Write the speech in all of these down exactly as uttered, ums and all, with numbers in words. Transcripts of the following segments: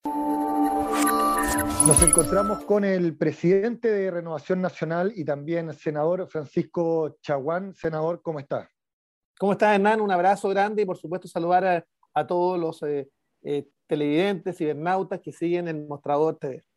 Nos encontramos con el presidente de Renovación Nacional y también senador Francisco Chaguán. Senador, ¿cómo está? ¿Cómo estás, Hernán? Un abrazo grande y por supuesto saludar a, a todos los eh, eh, televidentes, cibernautas que siguen el Mostrador T V.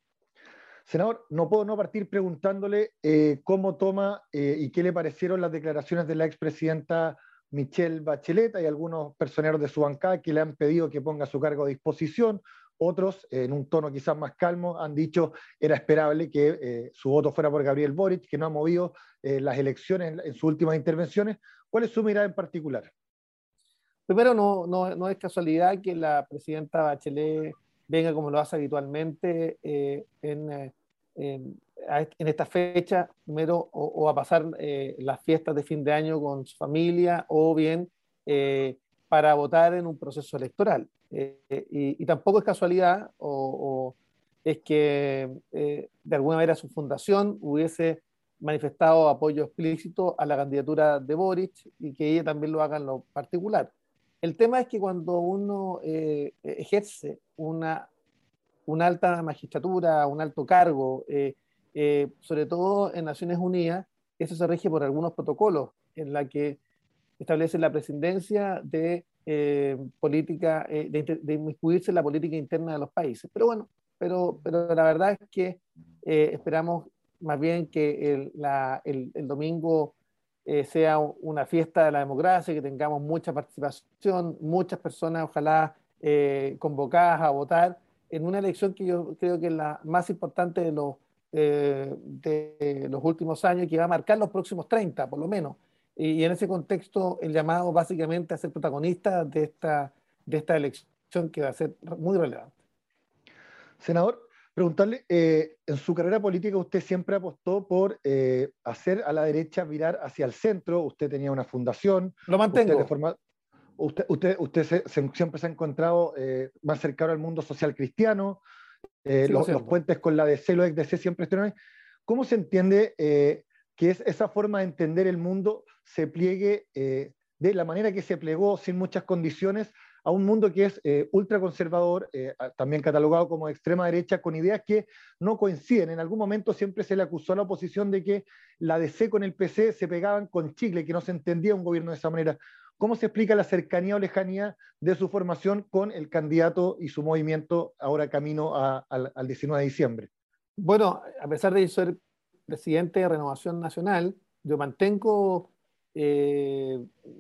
Senador, no puedo no partir preguntándole eh, cómo toma eh, y qué le parecieron las declaraciones de la expresidenta Michelle Bachelet. Hay algunos personeros de su bancada que le han pedido que ponga su cargo a disposición. Otros, eh, en un tono quizás más calmo, han dicho era esperable que eh, su voto fuera por Gabriel Boric, que no ha movido eh, las elecciones en, en sus últimas intervenciones. ¿Cuál es su mirada en particular? Primero, no, no, no es casualidad que la presidenta Bachelet venga como lo hace habitualmente eh, en, eh, en, en, esta fecha, primero, o, o a pasar eh, las fiestas de fin de año con su familia, o bien eh, para votar en un proceso electoral. Eh, y, y tampoco es casualidad, o, o es que eh, de alguna manera su fundación hubiese manifestado apoyo explícito a la candidatura de Boric y que ella también lo haga en lo particular. El tema es que cuando uno eh, ejerce una, una alta magistratura, un alto cargo, eh, eh, sobre todo en Naciones Unidas, eso se rige por algunos protocolos en la que establece la presidencia de eh, política, eh, de, de inmiscuirse en la política interna de los países. Pero bueno, pero, pero la verdad es que eh, esperamos más bien que el, la, el, el domingo eh, sea una fiesta de la democracia, que tengamos mucha participación, muchas personas ojalá eh, convocadas a votar en una elección que yo creo que es la más importante de los, eh, de los últimos años, que va a marcar los próximos treinta por lo menos. Y, y en ese contexto el llamado básicamente a ser protagonista de esta, de esta elección que va a ser muy relevante. Senador, preguntarle, eh, en su carrera política usted siempre apostó por eh, hacer a la derecha virar hacia el centro. Usted tenía una fundación, Lo usted de mantengo. forma, usted, usted, usted se, se, siempre se ha encontrado eh, más cercano al mundo social cristiano, eh, Sigo los, los siendo. puentes con la D C, los ex D C siempre estuvieron ahí. ¿Cómo se entiende eh, que es esa forma de entender el mundo se pliegue eh, de la manera que se plegó sin muchas condiciones a un mundo que es eh, ultraconservador, eh, también catalogado como de extrema derecha, con ideas que no coinciden? En algún momento siempre se le acusó a la oposición de que la D C con el P C se pegaban con chicle, que no se entendía un gobierno de esa manera. ¿Cómo se explica la cercanía o lejanía de su formación con el candidato y su movimiento ahora camino a, a, al diecinueve de diciembre? Bueno, a pesar de ser presidente de Renovación Nacional, yo mantengo eh,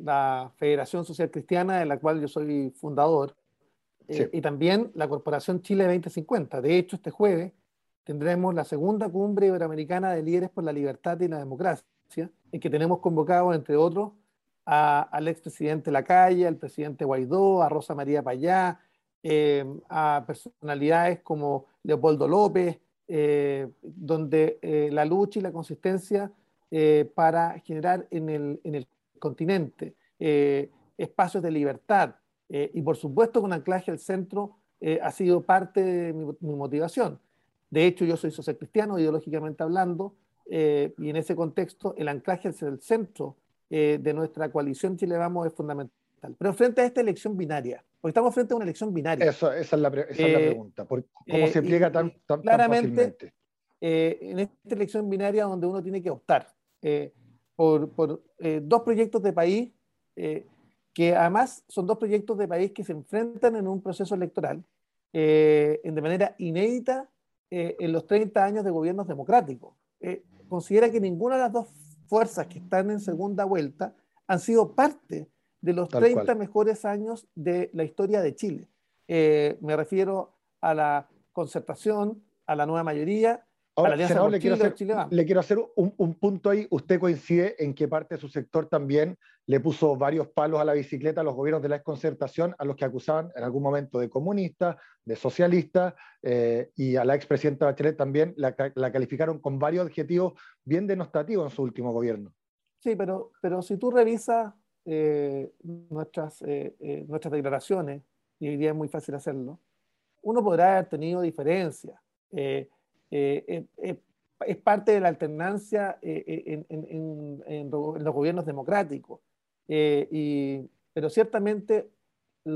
la Federación Social Cristiana, de la cual yo soy fundador, Sí. eh, y también la Corporación Chile dos mil cincuenta. De hecho, este jueves tendremos la segunda cumbre iberoamericana de líderes por la libertad y la democracia, en que tenemos convocados, entre otros, a, al expresidente Lacalle, al presidente Guaidó, a Rosa María Payá, eh, a personalidades como Leopoldo López, eh, donde eh, la lucha y la consistencia eh, para generar en el, en el continente eh, espacios de libertad, eh, y por supuesto con anclaje al centro, eh, ha sido parte de mi, mi, motivación. De hecho, yo soy social cristiano, ideológicamente hablando, eh, y en ese contexto el anclaje hacia el centro eh, de nuestra coalición Chile Vamos es fundamental. Pero frente a esta elección binaria, porque estamos frente a una elección binaria, Eso, esa, es la, esa es la eh, pregunta. ¿Por, ¿Cómo eh, se pliega y, tan, y tan, tan claramente fácilmente? eh, en esta elección binaria donde uno tiene que optar eh, por, por eh, dos proyectos de país, eh, que además son dos proyectos de país que se enfrentan en un proceso electoral eh, de manera inédita eh, en los treinta años de gobiernos democráticos. Eh, considera que ninguna de las dos fuerzas que están en segunda vuelta han sido parte de los Tal treinta cual. mejores años de la historia de Chile. Eh, me refiero a la concertación, a la nueva mayoría, a la Ahora, Alianza senador, por le quiero Chile o hacer, Chile Vamos. le quiero hacer un, un punto ahí. ¿Usted coincide en que parte de su sector también le puso varios palos a la bicicleta a los gobiernos de la desconcertación, a los que acusaban en algún momento de comunistas, de socialistas, eh, y a la expresidenta Bachelet también la, la calificaron con varios adjetivos bien denostativos en su último gobierno? Sí, pero, pero si tú revisas eh, nuestras, eh, eh, nuestras declaraciones, y hoy día es muy fácil hacerlo, uno podrá haber tenido diferencias. Eh, eh, eh, eh, es parte de la alternancia eh, eh, en, en, en, en, los gobiernos democráticos. Eh, y, pero ciertamente lo,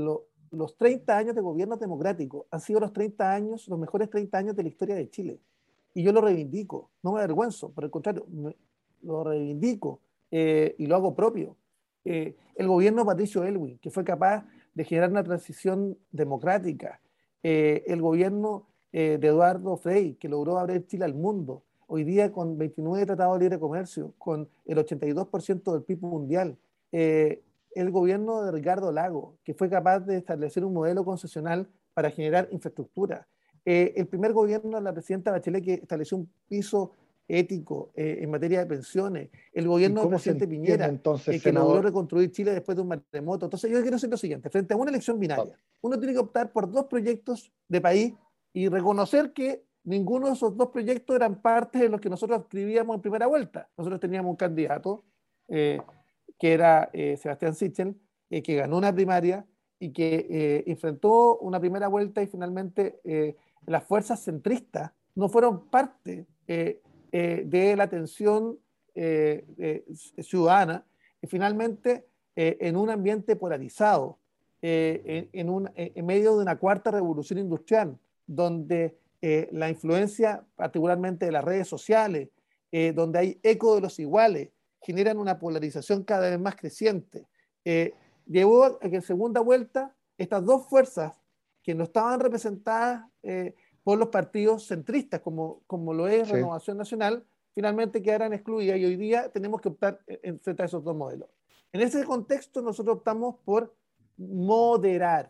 los treinta años de gobierno democrático han sido los treinta años, los mejores treinta años de la historia de Chile. Y yo lo reivindico, no me avergüenzo, por el contrario, me, lo reivindico eh, y lo hago propio. Eh, el gobierno de Patricio Aylwin, que fue capaz de generar una transición democrática, eh, el gobierno eh, de Eduardo Frei, que logró abrir Chile al mundo, hoy día con veintinueve tratados de libre comercio, con el ochenta y dos por ciento del P I B mundial, eh, el gobierno de Ricardo Lago, que fue capaz de establecer un modelo concesional para generar infraestructura, eh, el primer gobierno de la presidenta Bachelet que estableció un piso ético eh, en materia de pensiones, el ¿Y gobierno del cómo se presidente entiende Piñera, entonces, eh, que logró senador? reconstruir Chile después de un terremoto. Entonces yo quiero decir lo siguiente, frente a una elección Ah, binaria, uno tiene que optar por dos proyectos de país y reconocer que ninguno de esos dos proyectos eran parte de los que nosotros escribíamos en primera vuelta. Nosotros teníamos un candidato eh, que era eh, Sebastián Sichel, eh, que ganó una primaria y que eh, enfrentó una primera vuelta y finalmente eh, las fuerzas centristas no fueron parte eh, eh, de la atención eh, eh, ciudadana y finalmente eh, en un ambiente polarizado, eh, en, en, un, en medio de una cuarta revolución industrial, donde eh, la influencia particularmente de las redes sociales, eh, donde hay eco de los iguales, generan una polarización cada vez más creciente. Eh, llevó a que en segunda vuelta estas dos fuerzas que no estaban representadas eh, por los partidos centristas, como, como lo es sí. Renovación Nacional, finalmente quedaran excluidas y hoy día tenemos que optar en, frente a esos dos modelos. En ese contexto nosotros optamos por moderar,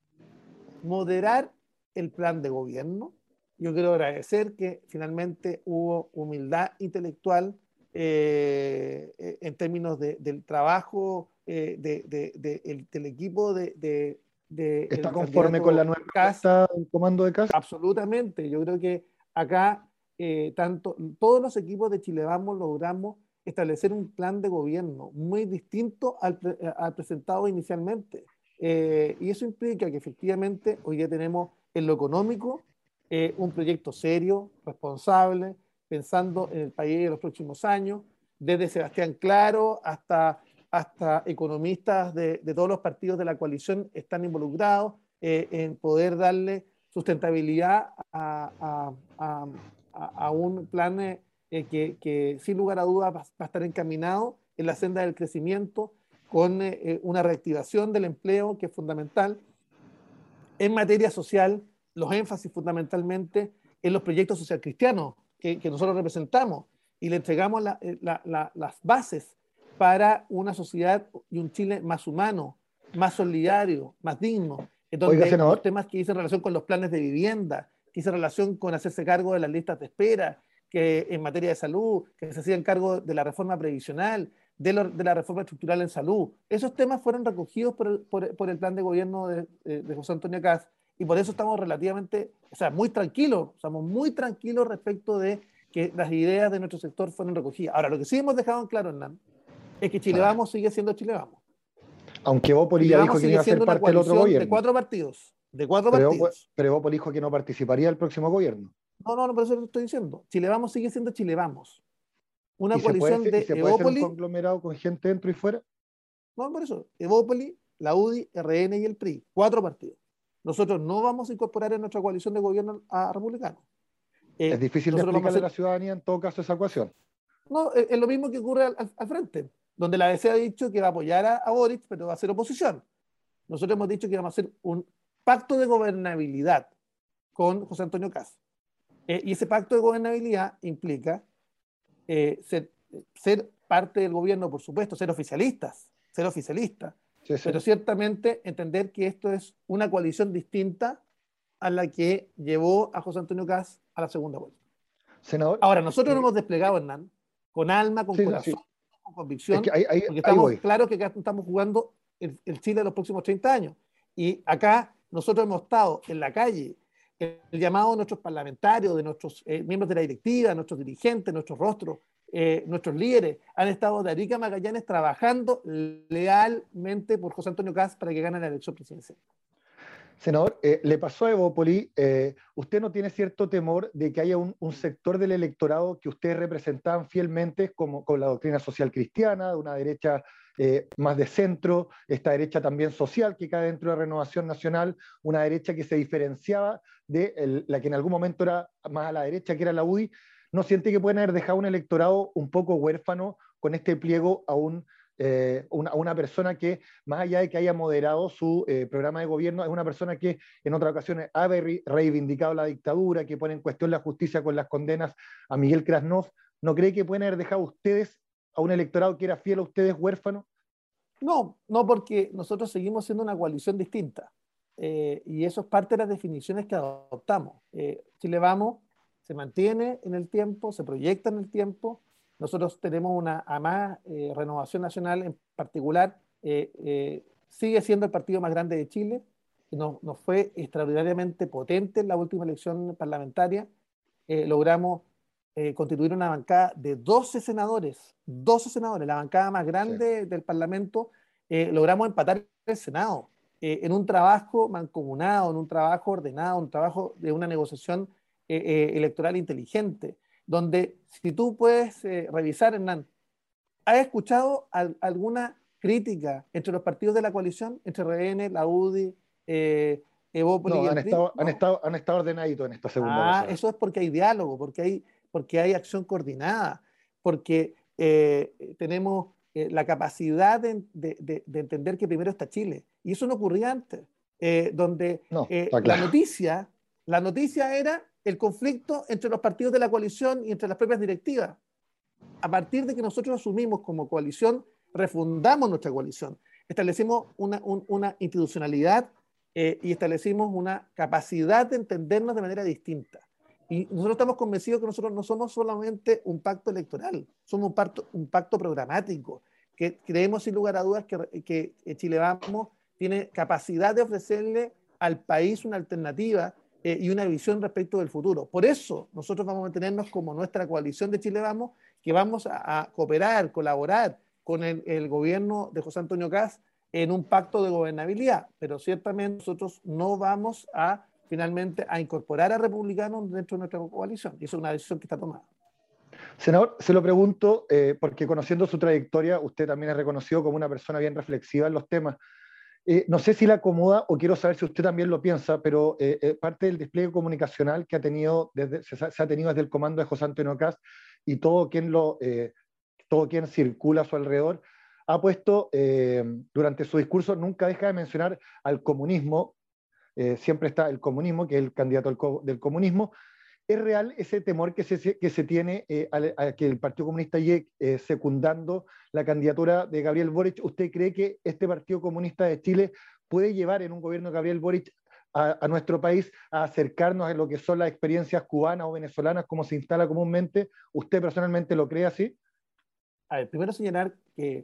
moderar el plan de gobierno. Yo quiero agradecer que finalmente hubo humildad intelectual eh, en términos de, del trabajo eh, de, de, de, el, del equipo de, de, de ¿Está el conforme con la candidato nueva Kast. propuesta del comando de Kast? Absolutamente. Yo creo que acá eh, tanto, todos los equipos de Chile Vamos logramos establecer un plan de gobierno muy distinto al, al presentado inicialmente. Eh, y eso implica que efectivamente hoy día tenemos en lo económico eh, un proyecto serio, responsable, pensando en el país de los próximos años, desde Sebastián Claro hasta, hasta economistas de, de todos los partidos de la coalición están involucrados eh, en poder darle sustentabilidad a, a, a, a un plan eh, que, que sin lugar a dudas va, va a estar encaminado en la senda del crecimiento, con eh, una reactivación del empleo que es fundamental. En materia social, los énfasis fundamentalmente en los proyectos social cristianos que, que nosotros representamos y le entregamos la, la, la, las bases para una sociedad y un Chile más humano, más solidario, más digno, en Oiga, donde los senador, temas que dicen relación con los planes de vivienda, que dicen relación con hacerse cargo de las listas de espera, que en materia de salud, que se hacían cargo de la reforma previsional, de, lo, de la reforma estructural en salud. Esos temas fueron recogidos por el, por, por el plan de gobierno de, de, de José Antonio Kast y por eso estamos relativamente, o sea, muy tranquilos, estamos muy tranquilos respecto de que las ideas de nuestro sector fueron recogidas. Ahora, lo que sí hemos dejado en claro, Hernán, es que Chile Vamos sigue siendo Chile Vamos. aunque Bópoli Chile ya Vamos dijo que no sigue iba a ser siendo una parte del otro coalición de gobierno, cuatro partidos, de cuatro pero, partidos. pero Bópoli dijo que no participaría del próximo gobierno. No, no, no, por eso lo estoy diciendo. Chile Vamos sigue siendo Chile Vamos. Una ¿Y se puede coalición ser, y de se puede ser un Evópoli, conglomerado con gente dentro y fuera? no, por eso, Evópoli, la U D I, R N y el P R I, cuatro partidos. Nosotros no vamos a incorporar en nuestra coalición de gobierno a republicanos. Es Eh, difícil de nosotros vamos a explicarle a hacer, la ciudadanía en todo caso esa ecuación. no, es, es lo mismo que ocurre al, al, al, frente, donde la D C ha dicho que va a apoyar a, a Boric, pero va a hacer oposición. Nosotros hemos dicho que vamos a hacer un pacto de gobernabilidad con José Antonio Kast. Eh, y ese pacto de gobernabilidad implica eh, ser, ser parte del gobierno, por supuesto, ser oficialistas, ser oficialistas, Sí, sí. pero ciertamente entender que esto es una coalición distinta a la que llevó a José Antonio Kast a la segunda vuelta. Senador, Ahora, nosotros nos eh, hemos desplegado, Hernán, con alma, con sí, corazón, sí. con Es que convicción, ahí, ahí, porque ahí estamos voy. claros que acá estamos jugando el, el Chile de los próximos treinta años. Y acá nosotros hemos estado en la calle, el, el llamado de nuestros parlamentarios, de nuestros eh, miembros de la directiva, nuestros dirigentes, nuestros rostros, eh, nuestros líderes, han estado de Arica a Magallanes trabajando lealmente por José Antonio Kast para que gane la elección presidencial. Senador, eh, le pasó a Evópoli, eh, ¿usted no tiene cierto temor de que haya un, un sector del electorado que ustedes representaban fielmente como con la doctrina social cristiana, de una derecha eh, más de centro, esta derecha también social que cae dentro de Renovación Nacional, una derecha que se diferenciaba de el, la que en algún momento era más a la derecha, que era la U D I? ¿No siente que pueden haber dejado un electorado un poco huérfano con este pliego a un eh, una, una persona que, más allá de que haya moderado su eh, programa de gobierno, es una persona que en otras ocasiones ha reivindicado la dictadura, que pone en cuestión la justicia con las condenas a Miguel Krasnov? ¿No cree que pueden haber dejado ustedes a un electorado que era fiel a ustedes huérfano? No, no, porque nosotros seguimos siendo una coalición distinta. Eh, y eso es parte de las definiciones que adoptamos. Eh, Chile Vamos se mantiene en el tiempo, se proyecta en el tiempo. Nosotros tenemos una, además, eh, Renovación Nacional en particular, eh, eh, sigue siendo el partido más grande de Chile. Nos, nos fue extraordinariamente potente en la última elección parlamentaria. Eh, logramos eh, constituir una bancada de doce senadores, doce senadores, la bancada más grande sí. del Parlamento. Eh, logramos empatar el Senado eh, en un trabajo mancomunado, en un trabajo ordenado, un trabajo de una negociación eh, eh, electoral inteligente, donde si tú puedes eh, revisar, Hernán, ¿has escuchado al, alguna crítica entre los partidos de la coalición, entre R N, la U D I, eh, Evópoli no, y el han P R I? estado, No. han estado, han estado ordenaditos en esta segunda Ah, pasada. eso es porque hay diálogo, porque hay, porque hay acción coordinada, porque eh, tenemos eh, la capacidad de, de, de, de entender que primero está Chile. Y eso no ocurría antes, eh, donde no, eh, claro. la noticia, la noticia era el conflicto entre los partidos de la coalición y entre las propias directivas. A partir de que nosotros asumimos como coalición, refundamos nuestra coalición, establecimos una, un, una institucionalidad eh, y establecimos una capacidad de entendernos de manera distinta. Y nosotros estamos convencidos que nosotros no somos solamente un pacto electoral, somos un pacto, un pacto programático, que creemos sin lugar a dudas que, que Chile Vamos tiene capacidad de ofrecerle al país una alternativa eh, y una visión respecto del futuro. Por eso nosotros vamos a mantenernos como nuestra coalición de Chile Vamos, que vamos a, a cooperar, colaborar con el, el gobierno de José Antonio Kast en un pacto de gobernabilidad, pero ciertamente nosotros no vamos a finalmente a incorporar a republicanos dentro de nuestra coalición, y eso es una decisión que está tomada. Senador, se lo pregunto eh, porque conociendo su trayectoria, usted también es reconocido como una persona bien reflexiva en los temas. Eh, no sé si le acomoda o quiero saber si usted también lo piensa, pero eh, eh, parte del despliegue comunicacional que ha tenido desde, se, se ha tenido desde el comando de José Antonio Kast y todo quien, lo, eh, todo quien circula a su alrededor, ha puesto eh, durante su discurso, nunca deja de mencionar al comunismo, eh, siempre está el comunismo, que es el candidato del, co del comunismo. ¿Es real ese temor que se, que se tiene eh, a, a que el Partido Comunista llegue eh, secundando la candidatura de Gabriel Boric? ¿Usted cree que este Partido Comunista de Chile puede llevar en un gobierno de Gabriel Boric a, a nuestro país a acercarnos a lo que son las experiencias cubanas o venezolanas, como se instala comúnmente? ¿Usted personalmente lo cree así? A ver, primero señalar que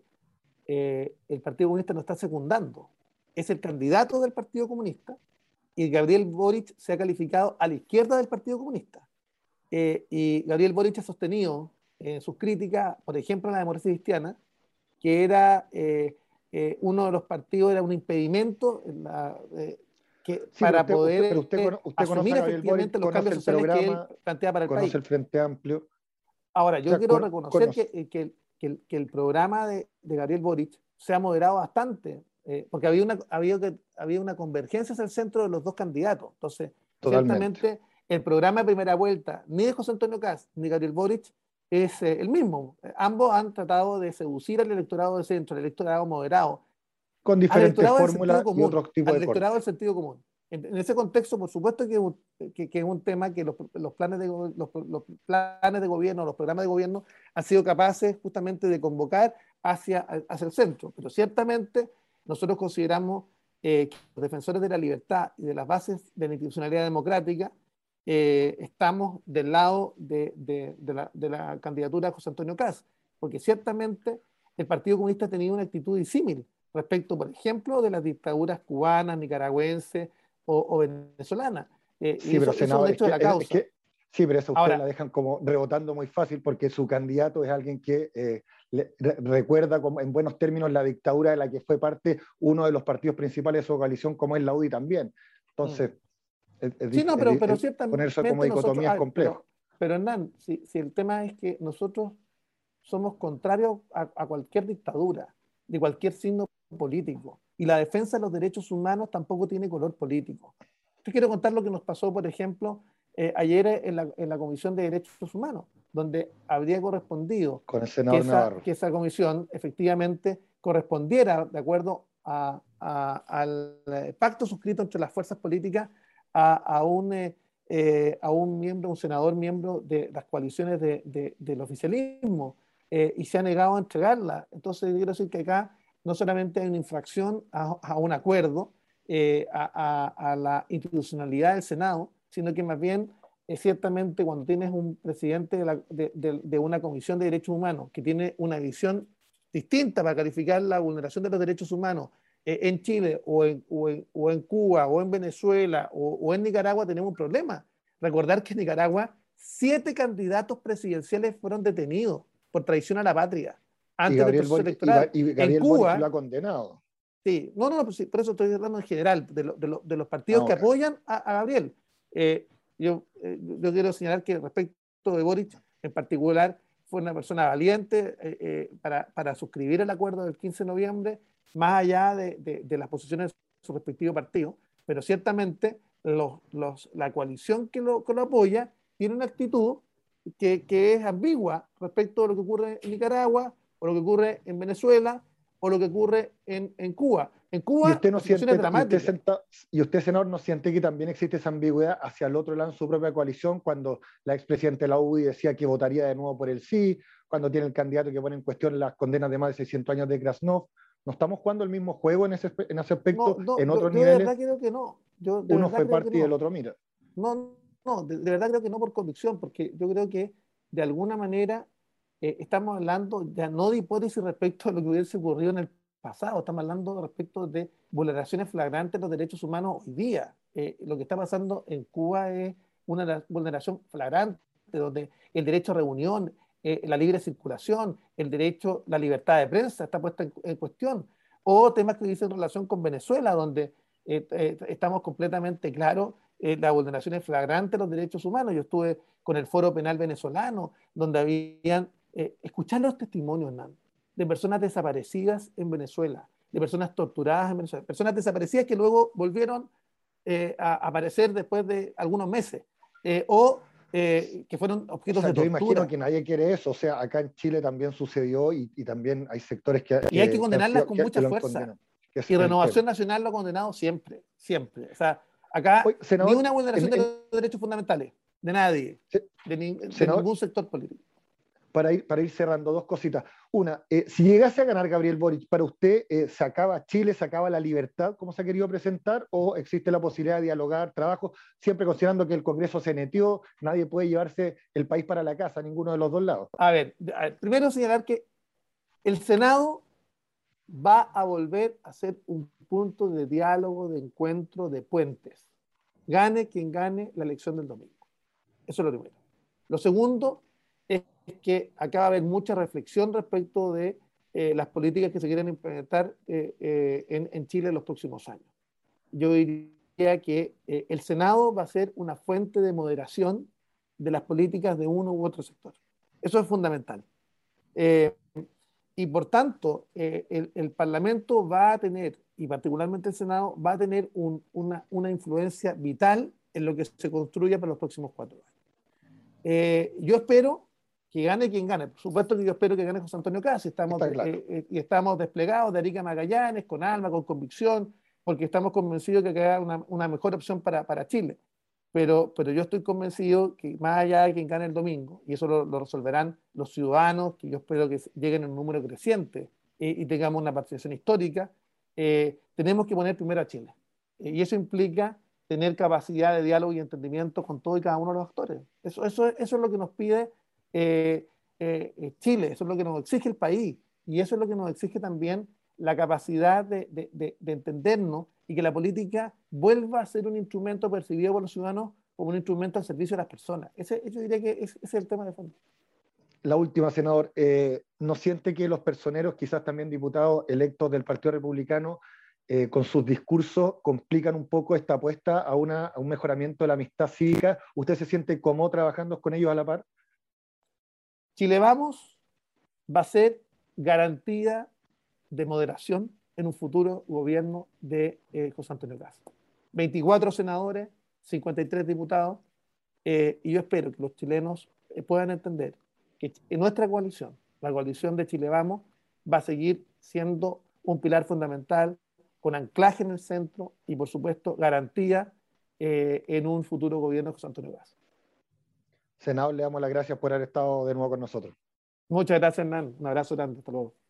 eh, el Partido Comunista no está secundando, es el candidato del Partido Comunista, y Gabriel Boric se ha calificado a la izquierda del Partido Comunista. Eh, y Gabriel Boric ha sostenido en eh, sus críticas, por ejemplo, a la democracia cristiana, que era eh, eh, uno de los partidos, era un impedimento en la, eh, que, sí, para pero usted, poder usted, pero usted, eh, usted conoce asumir a Gabriel efectivamente Boric, los cambios conoce el sociales que él programa, plantea para el conoce país. el Frente Amplio. Ahora, yo O sea, quiero con, reconocer conoce. que, que, que, que el programa de, de Gabriel Boric se ha moderado bastante, eh, porque había una, había, había una convergencia hacia el centro de los dos candidatos. Entonces, Totalmente. ciertamente, el programa de primera vuelta, ni de José Antonio Kast, ni de Gabriel Boric, es eh, el mismo. Ambos han tratado de seducir al electorado de centro, al electorado moderado, Con al diferentes electorado del sentido fórmulas y común, otros tipos al de electorado del cortes. sentido común. En, en ese contexto, por supuesto que, que, que es un tema que los, los, planes de, los, los planes de gobierno, los programas de gobierno han sido capaces justamente de convocar hacia, hacia el centro. Pero ciertamente nosotros consideramos eh, que los defensores de la libertad y de las bases de la institucionalidad democrática eh, estamos del lado de, de, de, la, de la candidatura de José Antonio Kast, porque ciertamente el Partido Comunista ha tenido una actitud disímil respecto, por ejemplo, de las dictaduras cubanas, nicaragüenses o, o venezolanas. Eh, Sí, y pero eso, eso es un senador, es hecho de que, la es, es causa. que sí, pero eso ustedes la Ahora, dejan como rebotando muy fácil porque su candidato es alguien que eh, le, re, recuerda como, en buenos términos la dictadura de la que fue parte uno de los partidos principales de su coalición, como es la U D I también. Entonces, Mm. es, es, Sí, no, pero, es, pero es, ciertamente ponerse como dicotomía nosotros, es ah, complejo. pero, pero Hernán, si, si el tema es que nosotros somos contrarios a, a cualquier dictadura, de cualquier signo político, y la defensa de los derechos humanos tampoco tiene color político. Yo quiero contar lo que nos pasó, por ejemplo, eh, ayer en la, en la Comisión de Derechos Humanos, donde habría correspondido Con el que senador esa, Navarro. que esa comisión efectivamente correspondiera, de acuerdo a, a, al pacto suscrito entre las fuerzas políticas, a, a, un, eh, eh, a un miembro, un senador miembro de las coaliciones de, de, del oficialismo, eh, y se ha negado a entregarla. Entonces, quiero decir que acá no solamente hay una infracción a, a un acuerdo, eh, a, a, a la institucionalidad del Senado, sino que más bien, eh, ciertamente, cuando tienes un presidente de, la, de, de, de una Comisión de Derechos Humanos que tiene una visión distinta para calificar la vulneración de los derechos humanos eh, en Chile o en, o, en, o en Cuba o en Venezuela o, o en Nicaragua, tenemos un problema. Recordar que en Nicaragua siete candidatos presidenciales fueron detenidos por traición a la patria Y antes del Gabriel proceso Boric, y, electoral. y En Gabriel Boric lo Cuba, ha condenado. sí, no, no, no, pues sí, por eso estoy hablando en general, de, lo, de, lo, de los partidos Ah, que okay. apoyan a, a Gabriel. Eh, yo, eh, yo quiero señalar que respecto de Boric, en particular, fue una persona valiente eh, eh, para, para suscribir el acuerdo del quince de noviembre, más allá de, de, de las posiciones de su respectivo partido, pero ciertamente los, los, la coalición que lo, que lo apoya tiene una actitud que, que es ambigua respecto a lo que ocurre en Nicaragua o lo que ocurre en Venezuela o lo que ocurre en, en Cuba. En Y Cuba usted no la situación es siente, y usted, dramática. senta, y usted, senador, no siente que también existe esa ambigüedad hacia el otro lado en su propia coalición, cuando la expresidenta de la U D I decía que votaría de nuevo por el sí, cuando tiene el candidato que pone en cuestión las condenas de más de seiscientos años de Krasnov. ¿No estamos jugando el mismo juego en ese, en ese No, aspecto, no, en yo, otros yo de niveles? verdad creo que no. Yo de Uno verdad fue creo que parte y el no. otro mira. No, no, de, de verdad creo que no por convicción, porque yo creo que de alguna manera eh, estamos hablando ya no de hipótesis respecto a lo que hubiese ocurrido en el pasado, estamos hablando respecto de vulneraciones flagrantes de los derechos humanos hoy día. Eh, lo que está pasando en Cuba es una vulneración flagrante, donde el derecho a reunión, eh, la libre circulación, el derecho, la libertad de prensa está puesta en, en cuestión, o temas que dicen en relación con Venezuela, donde eh, eh, estamos completamente claros eh, la vulneración es flagrante de los derechos humanos. Yo estuve con el Foro Penal Venezolano, donde habían, eh, escuchar los testimonios, Hernán, de personas desaparecidas en Venezuela, de personas torturadas en Venezuela, personas desaparecidas que luego volvieron eh, a aparecer después de algunos meses, eh, o eh, que fueron O objetos sea, de yo imagino tortura. que nadie quiere eso. O sea, acá en Chile también sucedió y, y también hay sectores que, Y hay que que, que, han condenarlas sido, con que, que mucha lo han fuerza. condenado. Que ese Y es el Renovación tema. Nacional lo ha condenado siempre, siempre. O sea, acá Oye, ni senador, una vulneración en, de en, los derechos fundamentales, de nadie, se- de, ni- de senador, ningún sector político. para ir, para ir cerrando, dos cositas. Una, eh, si llegase a ganar Gabriel Boric, ¿para usted eh, se acaba Chile, se acaba la libertad, como se ha querido presentar, o existe la posibilidad de dialogar, trabajo, siempre considerando que el Congreso se netió, nadie puede llevarse el país para la casa, ninguno de los dos lados? A ver, a ver, primero señalar que el Senado va a volver a ser un punto de diálogo, de encuentro, de puentes. Gane quien gane la elección del domingo. Eso es lo primero. Lo segundo es que acá va a haber mucha reflexión respecto de eh, las políticas que se quieren implementar eh, eh, en, en Chile en los próximos años. Yo diría que eh, el Senado va a ser una fuente de moderación de las políticas de uno u otro sector. Eso es fundamental. Eh, y por tanto, eh, el, el, Parlamento va a tener, y particularmente el Senado, va a tener un, una, una, influencia vital en lo que se construya para los próximos cuatro años. Eh, yo espero que gane quien gane. Por supuesto que yo espero que gane José Antonio Caz. Estamos, Está claro. eh, eh, y estamos desplegados de Arica Magallanes, con alma, con convicción, porque estamos convencidos que queda una, una mejor opción para, para Chile. Pero, pero yo estoy convencido que más allá de quien gane el domingo, y eso lo, lo resolverán los ciudadanos, que yo espero que lleguen en un número creciente eh, y tengamos una participación histórica, eh, tenemos que poner primero a Chile. Eh, y eso implica tener capacidad de diálogo y entendimiento con todo y cada uno de los actores. Eso, eso, eso es lo que nos pide eh, eh, Chile, eso es lo que nos exige el país, y eso es lo que nos exige también la capacidad de, de, de, de entendernos y que la política vuelva a ser un instrumento percibido por los ciudadanos como un instrumento al servicio de las personas. Ese, yo diría que ese, ese es el tema de fondo. La última, senador, eh, ¿no siente que los personeros, quizás también diputados electos del Partido Republicano, eh, con sus discursos complican un poco esta apuesta a, una, a un mejoramiento de la amistad cívica. ¿Usted se siente cómodo trabajando con ellos a la par? Chile Vamos va a ser garantía de moderación en un futuro gobierno de eh, José Antonio Cast. veinticuatro senadores, cincuenta y tres diputados, eh, y yo espero que los chilenos eh, puedan entender que en nuestra coalición, la coalición de Chile Vamos, va a seguir siendo un pilar fundamental con anclaje en el centro y, por supuesto, garantía eh, en un futuro gobierno de José Antonio Cast. Senador, le damos las gracias por haber estado de nuevo con nosotros. Muchas gracias, Hernán. Un abrazo grande. Hasta luego.